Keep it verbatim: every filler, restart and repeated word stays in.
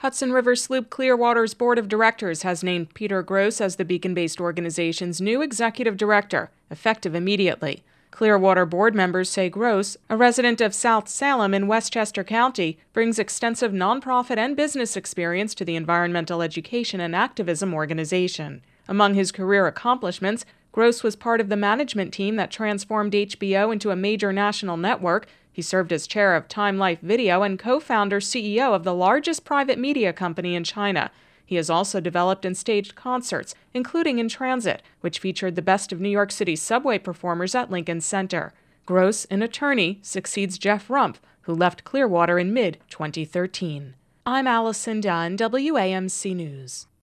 Hudson River Sloop Clearwater's board of directors has named Peter Gross as the Beacon-based organization's new executive director, effective immediately. Clearwater board members say Gross, a resident of South Salem in Westchester County, brings extensive nonprofit and business experience to the environmental education and activism organization. Among his career accomplishments, Gross was part of the management team that transformed H B O into a major national network. He served as chair of Time Life Video and co-founder C E O of the largest private media company in China. He has also developed and staged concerts, including In Transit, which featured the best of New York City's subway performers at Lincoln Center. Gross, an attorney, succeeds Jeff Rumpf, who left Clearwater in mid twenty thirteen. I'm Allison Dunn, W A M C News.